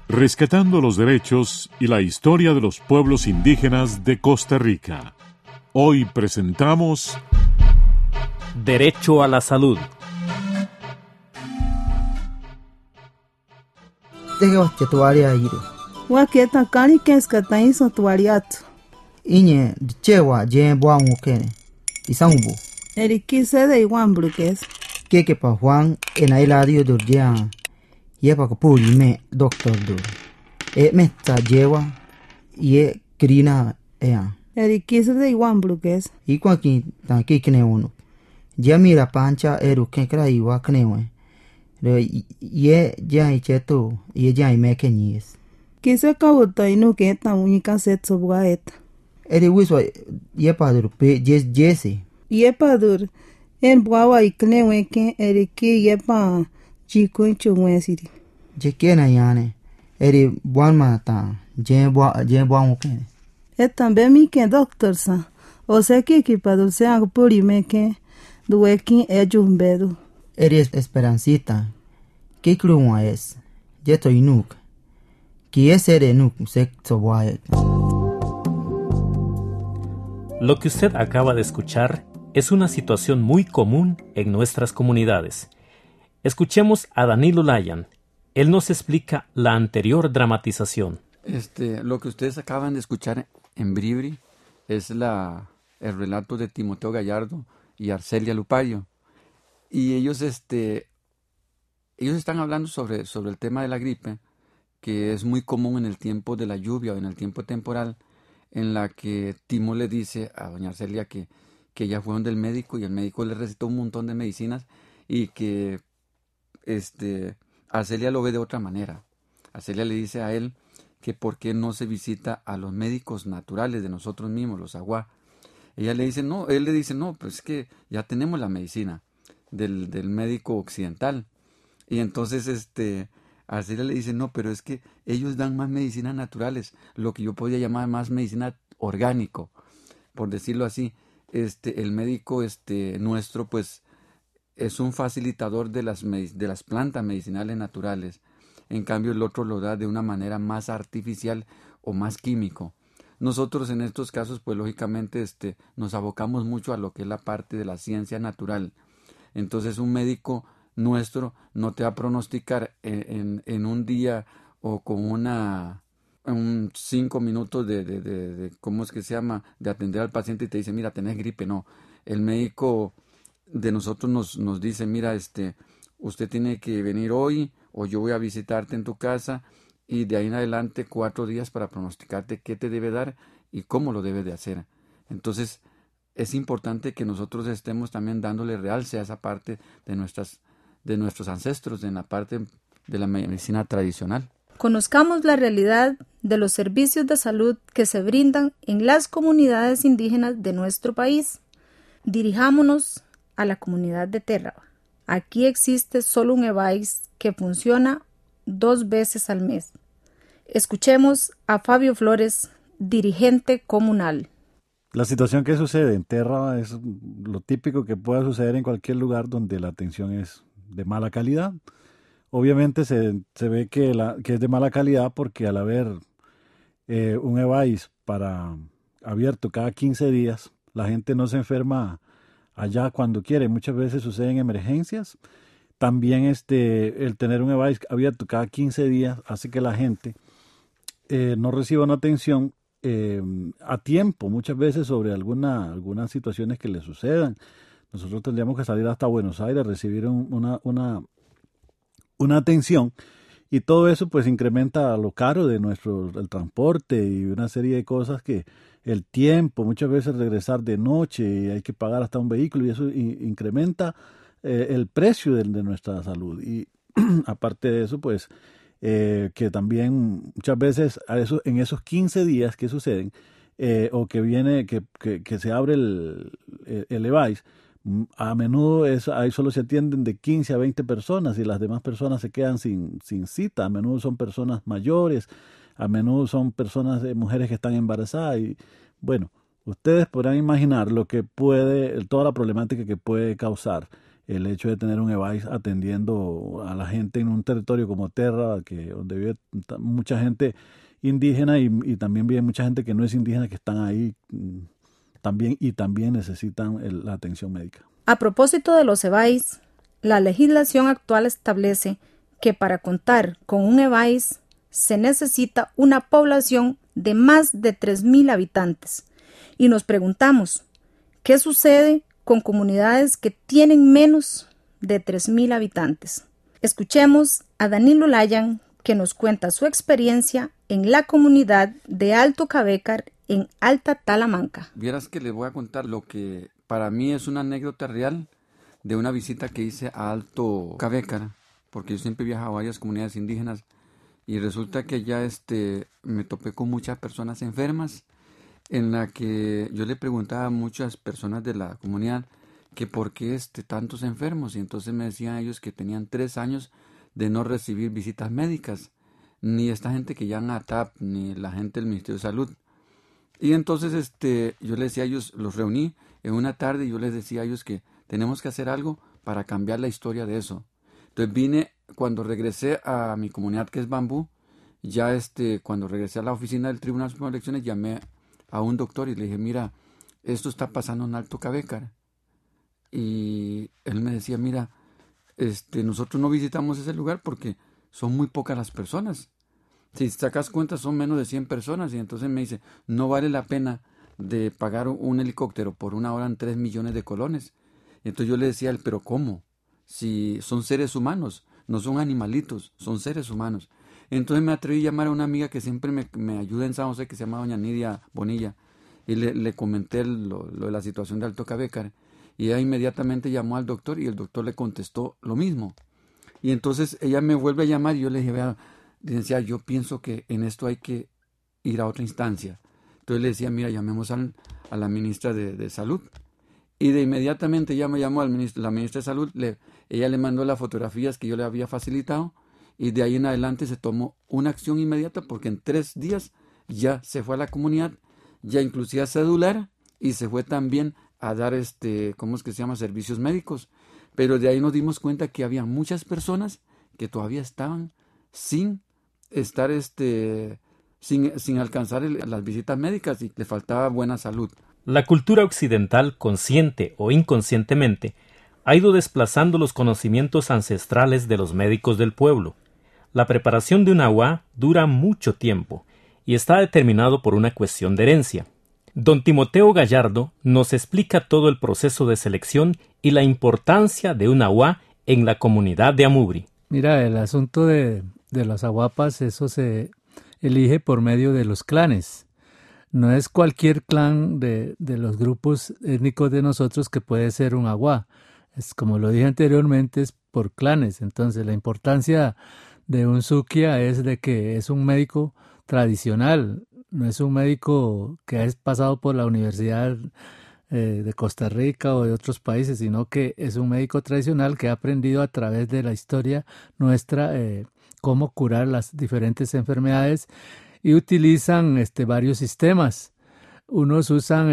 Rescatando los derechos y la historia de los pueblos indígenas de Costa Rica. Hoy presentamos Derecho a la salud. Waketa kani keskata iso tuariatu. Inye chewa je bwa ngukene. Isangubu. Erikise de iguambruques. Keke pa Juan ena iladio durdia. Yepa kapuri me doctor dur. Metta jewa ye krina ea. Erikise de iguambruques. Ikwa ki ta kikne uno. Jamira pancha eru kekra iwa knewe. Ye jai cheto ye jai mekenyes. Kise kauta inu keta unika setso buaeta. Eri wiswa yepa dur pe jese. Yepa dur en buawa iknewe ke eriki yepa chikunchu wesiri. Jekena yane. Eri buanma ta je bwa ngukene. Tambe mi ke doctor sa. O se ki equipadur se agpuri meke dueki ejumbedu. Eri Esperancita. ¿Qué cruma es? Yeto inuk. ¿Qué es ere nuk sekto wae? Lo que usted acaba de escuchar es una situación muy común en nuestras comunidades. Escuchemos a Danilo Layan. Él nos explica la anterior dramatización. Lo que ustedes acaban de escuchar en Bribri es el relato de Timoteo Gallardo y Arcelia Lupario. Y ellos están hablando sobre el tema de la gripe, que es muy común en el tiempo de la lluvia o en el tiempo temporal, en la que Timo le dice a doña Arcelia que ella fue donde el médico y el médico le recetó un montón de medicinas y que Arcelia lo ve de otra manera. Arcelia le dice a él que por qué no se visita a los médicos naturales de nosotros mismos, los aguá. Él le dice, no, pues es que ya tenemos la medicina del médico occidental. Y entonces Arcelia le dice, no, pero es que ellos dan más medicinas naturales, lo que yo podría llamar más medicina orgánico, por decirlo así. El médico nuestro pues es un facilitador de las plantas medicinales naturales. En cambio el otro lo da de una manera más artificial o más químico. Nosotros en estos casos pues lógicamente nos abocamos mucho a lo que es la parte de la ciencia natural. Entonces un médico nuestro no te va a pronosticar en un día o con 5 minutos de ¿cómo es que se llama? De atender al paciente y te dice, mira, tenés gripe. No, el médico de nosotros nos dice, mira, usted tiene que venir hoy o yo voy a visitarte en tu casa y de ahí en adelante 4 días para pronosticarte qué te debe dar y cómo lo debe de hacer. Entonces es importante que nosotros estemos también dándole realce a esa parte de nuestros ancestros en la parte de la medicina tradicional. Conozcamos la realidad de los servicios de salud que se brindan en las comunidades indígenas de nuestro país. Dirijámonos a la comunidad de Térraba. Aquí existe solo un EVAIS que funciona 2 veces al mes. Escuchemos a Fabio Flores, dirigente comunal. La situación que sucede en Térraba es lo típico que pueda suceder en cualquier lugar donde la atención es de mala calidad. Obviamente se ve que es de mala calidad porque al haber un EVAIS abierto cada 15 días, la gente no se enferma allá cuando quiere. Muchas veces suceden emergencias. También el tener un EVAIS abierto cada 15 días hace que la gente no reciba una atención a tiempo, muchas veces sobre algunas situaciones que le sucedan. Nosotros tendríamos que salir hasta Buenos Aires a recibir una atención y todo eso pues incrementa lo caro de el transporte y una serie de cosas que el tiempo, muchas veces regresar de noche, hay que pagar hasta un vehículo y eso incrementa el precio de nuestra salud. Y aparte de eso pues que también muchas veces en esos 15 días que suceden o que viene que se abre el EVAIS, a menudo ahí solo se atienden de 15 a 20 personas y las demás personas se quedan sin cita. A menudo son personas mayores, a menudo son mujeres que están embarazadas y bueno, ustedes podrán imaginar toda la problemática que puede causar el hecho de tener un EVAIS atendiendo a la gente en un territorio como Terra, donde vive mucha gente indígena y también vive mucha gente que no es indígena, que están ahí también necesitan la atención médica. A propósito de los EVAIS, la legislación actual establece que para contar con un EVAIS se necesita una población de más de 3,000 habitantes. Y nos preguntamos, ¿qué sucede con comunidades que tienen menos de 3,000 habitantes? Escuchemos a Danilo Layan, que nos cuenta su experiencia en la comunidad de Alto Cabécar, en Alta Talamanca. Vieras que les voy a contar lo que para mí es una anécdota real de una visita que hice a Alto Cabécar, porque yo siempre viajaba a varias comunidades indígenas y resulta que ya me topé con muchas personas enfermas, en la que yo le preguntaba a muchas personas de la comunidad que por qué tantos enfermos, y entonces me decían ellos que tenían 3 años de no recibir visitas médicas, ni esta gente que llaman a TAP, ni la gente del Ministerio de Salud. Y entonces yo les decía a ellos, los reuní en una tarde y yo les decía a ellos que tenemos que hacer algo para cambiar la historia de eso. Entonces cuando regresé a mi comunidad, que es Bambú, ya cuando regresé a la oficina del Tribunal Supremo de Elecciones, llamé a un doctor y le dije, mira, esto está pasando en Alto Cabécar. Y él me decía, mira, nosotros no visitamos ese lugar porque son muy pocas las personas. Si sacas cuenta, son menos de 100 personas. Y entonces me dice, no vale la pena de pagar un helicóptero por una hora en 3 millones de colones. Y entonces yo le decía a él, pero ¿cómo? Si son seres humanos, no son animalitos, son seres humanos. Entonces me atreví a llamar a una amiga que siempre me ayuda en San José, que se llama doña Nidia Bonilla, y le comenté lo de la situación de Alto Cabécar, y ella inmediatamente llamó al doctor, y el doctor le contestó lo mismo. Y entonces ella me vuelve a llamar, y yo le dije, vea, licenciada, yo pienso que en esto hay que ir a otra instancia. Entonces le decía, mira, llamemos a la ministra de Salud. Y de inmediatamente ella me llamó la ministra de Salud, ella le mandó las fotografías que yo le había facilitado, y de ahí en adelante se tomó una acción inmediata, porque en 3 días ya se fue a la comunidad, ya inclusive a cedular, y se fue también a dar ¿cómo es que se llama? Servicios médicos. Pero de ahí nos dimos cuenta que había muchas personas que todavía estaban sin estar sin alcanzar las visitas médicas, y le faltaba buena salud. La cultura occidental, consciente o inconscientemente, ha ido desplazando los conocimientos ancestrales de los médicos del pueblo. La preparación de un agua dura mucho tiempo y está determinado por una cuestión de herencia. Don Timoteo Gallardo nos explica todo el proceso de selección y la importancia de un agua en la comunidad de Amubri. Mira, el asunto de las aguapas, eso se elige por medio de los clanes. No es cualquier clan de los grupos étnicos de nosotros que puede ser un aguá. Es, como lo dije anteriormente, es por clanes. Entonces, la importancia de un suquia es de que es un médico tradicional, no es un médico que ha pasado por la Universidad de Costa Rica o de otros países, sino que es un médico tradicional que ha aprendido a través de la historia nuestra cómo curar las diferentes enfermedades, y utilizan varios sistemas. Algunos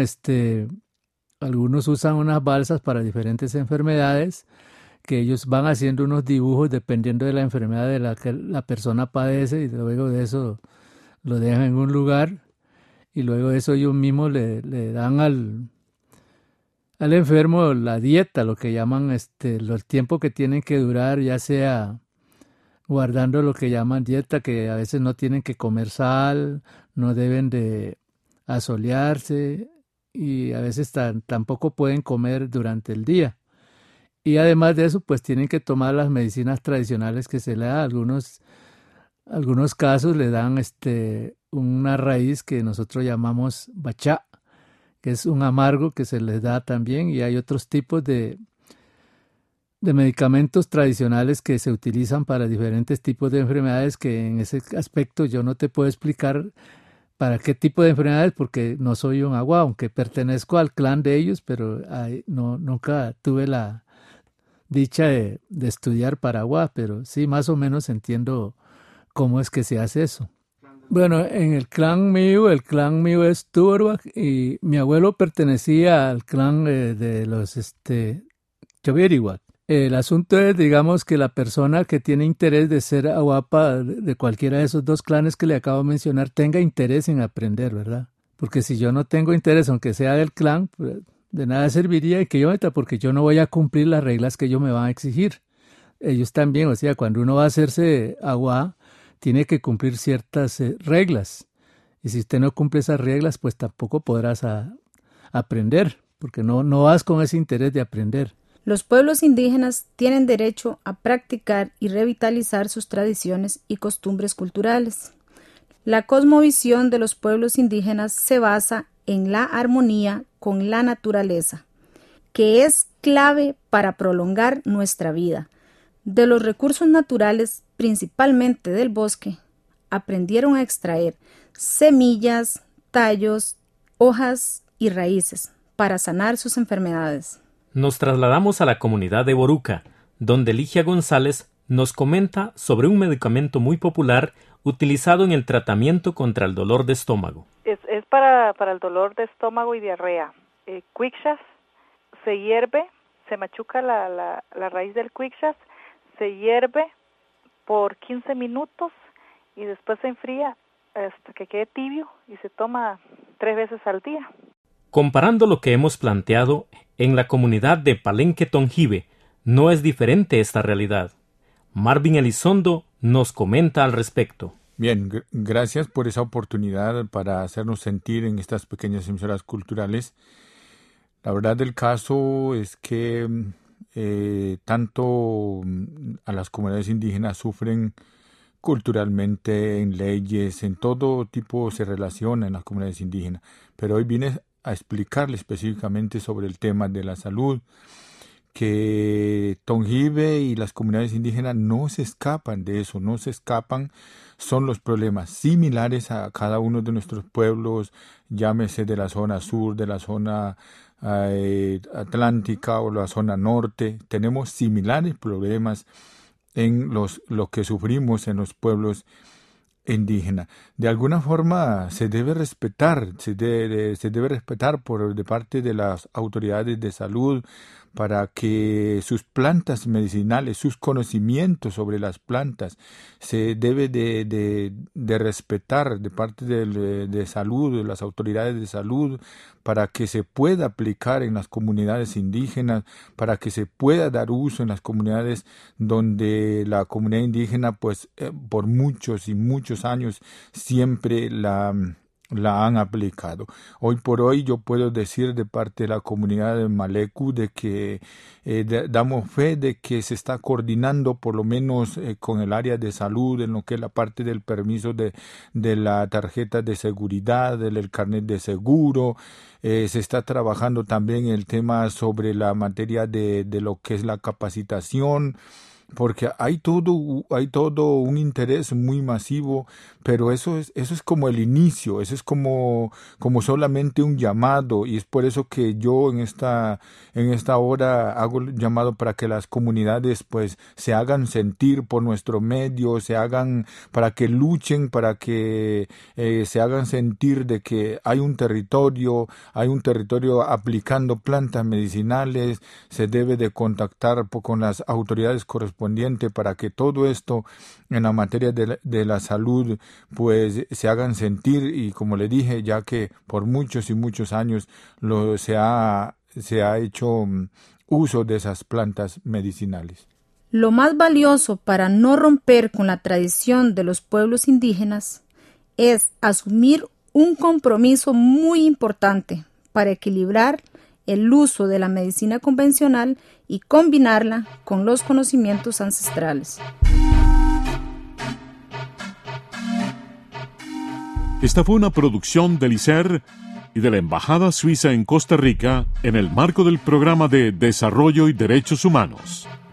usan unas balsas para diferentes enfermedades, que ellos van haciendo unos dibujos dependiendo de la enfermedad de la que la persona padece, y luego de eso lo dejan en un lugar, y luego de eso ellos mismos le dan al enfermo la dieta, lo que llaman el tiempo que tienen que durar, ya sea guardando lo que llaman dieta, que a veces no tienen que comer sal, no deben de asolearse, y a veces tampoco pueden comer durante el día. Y además de eso, pues tienen que tomar las medicinas tradicionales que se le da. Algunos casos le dan una raíz que nosotros llamamos bachá, que es un amargo que se les da también, y hay otros tipos de medicamentos tradicionales que se utilizan para diferentes tipos de enfermedades, que en ese aspecto yo no te puedo explicar para qué tipo de enfermedades, porque no soy un aguá, aunque pertenezco al clan de ellos, pero nunca tuve la dicha de estudiar para aguá, pero sí más o menos entiendo cómo es que se hace eso. Bueno, en el clan mío es Turbach, y mi abuelo pertenecía al clan de los Chovirihuac. El asunto es, digamos, que la persona que tiene interés de ser aguapa de cualquiera de esos dos clanes que le acabo de mencionar tenga interés en aprender, ¿verdad? Porque si yo no tengo interés, aunque sea del clan, pues, de nada serviría que yo meta, porque yo no voy a cumplir las reglas que ellos me van a exigir. Ellos también, o sea, cuando uno va a hacerse agua, tiene que cumplir ciertas reglas. Y si usted no cumple esas reglas, pues tampoco podrás aprender, porque no vas con ese interés de aprender. Los pueblos indígenas tienen derecho a practicar y revitalizar sus tradiciones y costumbres culturales. La cosmovisión de los pueblos indígenas se basa en la armonía con la naturaleza, que es clave para prolongar nuestra vida. De los recursos naturales, principalmente del bosque, aprendieron a extraer semillas, tallos, hojas y raíces para sanar sus enfermedades. Nos trasladamos a la comunidad de Boruca, donde Ligia González nos comenta sobre un medicamento muy popular utilizado en el tratamiento contra el dolor de estómago. Es para el dolor de estómago y diarrea. Quickshas se hierve, se machuca la raíz del quickshas, se hierve por 15 minutos y después se enfría hasta que quede tibio y se toma 3 veces al día. Comparando lo que hemos planteado, en la comunidad de Palenque Tongibe no es diferente esta realidad. Marvin Elizondo nos comenta al respecto. Bien, gracias por esa oportunidad para hacernos sentir en estas pequeñas emisoras culturales. La verdad del caso es que tanto a las comunidades indígenas sufren culturalmente, en leyes, en todo tipo se relaciona en las comunidades indígenas. Pero hoy vine a explicarle específicamente sobre el tema de la salud, que Tongibe y las comunidades indígenas no se escapan de eso, no se escapan, son los problemas similares a cada uno de nuestros pueblos, llámese de la zona sur, de la zona atlántica o la zona norte, tenemos similares problemas en lo que sufrimos en los pueblos indígena. De alguna forma se debe respetar de parte de las autoridades de salud para que sus plantas medicinales, sus conocimientos sobre las plantas se debe de respetar de parte de salud, de las autoridades de salud, para que se pueda aplicar en las comunidades indígenas, para que se pueda dar uso en las comunidades donde la comunidad indígena pues por muchos y muchos años siempre la han aplicado. Hoy por hoy yo puedo decir de parte de la comunidad de Maleku de que damos fe de que se está coordinando por lo menos con el área de salud en lo que es la parte del permiso de la tarjeta de seguridad, del carnet de seguro. Se está trabajando también el tema sobre la materia de lo que es la capacitación, porque hay todo un interés muy masivo, pero eso es como el inicio, eso es como solamente un llamado, y es por eso que yo en esta hora hago el llamado para que las comunidades pues se hagan sentir por nuestro medio, para que luchen, para que se hagan sentir de que hay un territorio aplicando plantas medicinales. Se debe de contactar con las autoridades correspondientes para que todo esto en la materia de la salud pues se hagan sentir, y como le dije, ya que por muchos y muchos años se ha hecho uso de esas plantas medicinales. Lo más valioso para no romper con la tradición de los pueblos indígenas es asumir un compromiso muy importante para equilibrar el uso de la medicina convencional y combinarla con los conocimientos ancestrales. Esta fue una producción del ICER y de la Embajada Suiza en Costa Rica en el marco del Programa de Desarrollo y Derechos Humanos.